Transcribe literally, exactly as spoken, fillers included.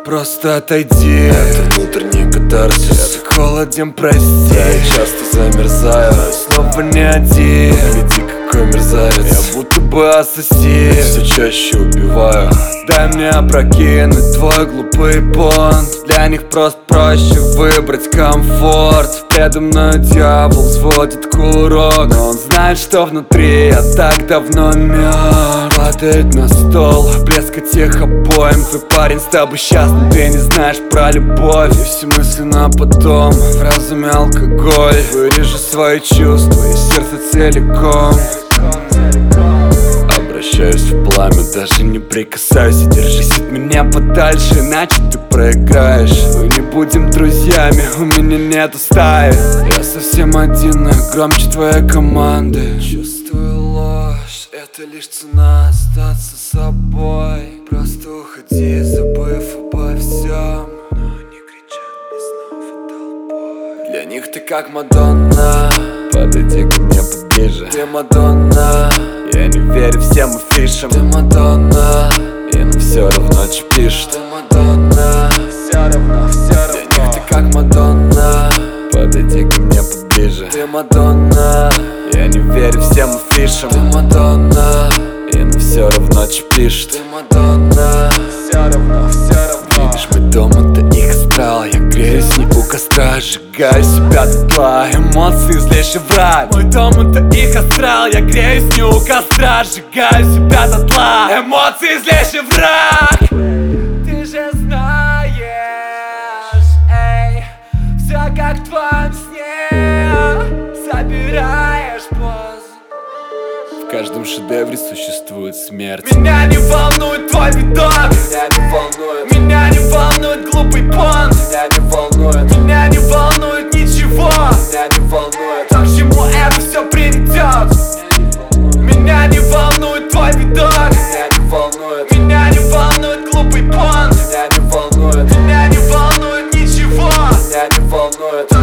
просто отойди. Это внутренний катарсис. Я так холоден, прости. Я часто замерзаю, снова не один. гляди, какой мерзавец. Я будто бы ассасин, все чаще убиваю. дай мне опрокинуть твой глупый понт. Для них просто проще выбрать комфорт. Предо мной дьявол взводит курок, но он знает, что внутри я так давно мертв. Падает на стол блеск от тех обоим. Твой парень с тобой счастлив, ты не знаешь про любовь. И все мысли на потом, в разуме алкоголь. Вырежу свои чувства и сердце целиком. Обращаюсь в пламя, Даже не прикасайся, держись от меня подальше, иначе ты проиграешь. Мы не будем друзьями, у меня нету стаи. Я совсем один, я громче твоей команды. Чувствую ложь, это лишь цена остаться собой. Просто уходи, забыв обо всем. Но они кричат мне снова толпой. Для них ты как Мадонна, подойди ко мне поближе. ты Мадонна. Я не верю всем афишам. Ты Мадонна, и нам все равно чипишь. ты Мадонна. Все равно, все равно. Для них ты как Мадонна, подойди ко мне поближе. ты Мадонна. Я не верю всем афишам. Ты Мадонна, и нам все равно чипишь. ты Мадонна. Все равно, все равно. Видишь, мой дом это их астрал. Я греюсь не у костра, сжигаю себя дотла. Эмоции злейший враг. Мой дом это их астрал. Я греюсь не у костра, сжигаю себя дотла. Эмоции злейший враг. Ты же знаешь, эй, все как в твоем сне. Собираешь позу. В каждом шедевре существует смерть. Меня не волнует твой видок, меня не волнует. Меня не волнует глупый понт, меня не волнует. Меня не волнует ничего, меня не волнует. То, к чему это все приведет. Меня не волнует твой видок, меня не волнует. Меня не волнует глупый понт, меня не волнует. Меня не волнует ничего, меня не волнует.